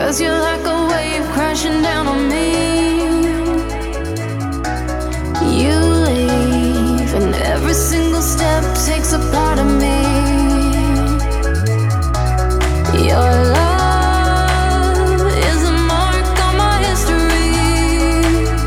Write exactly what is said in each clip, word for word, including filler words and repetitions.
'Cause you're like a wave crashing down on me. You leave, and every single step takes a part of me. Your love is a mark on my history.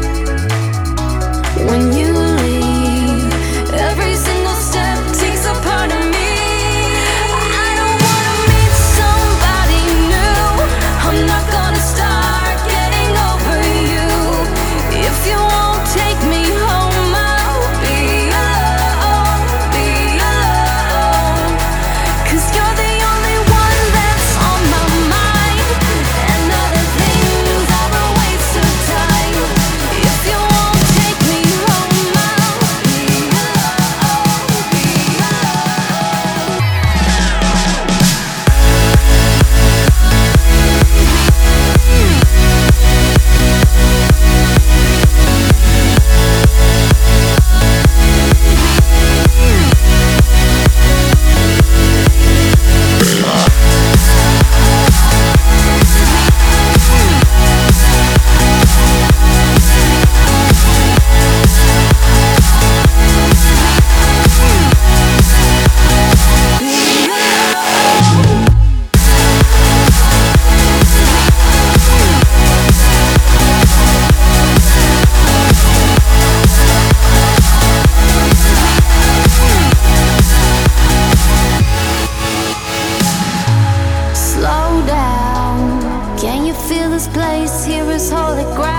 When you leave, every single step takes a part of me. I don't wanna meet somebody new. I'm not gonna start getting over you. If you won't take me home, I'll be alone, be alone. 'Cause you're the only one that's on my mind, and other things are a waste of time. If you won't take me home, I'll be alone, be alone. Slow down, can you feel this place here is holy ground?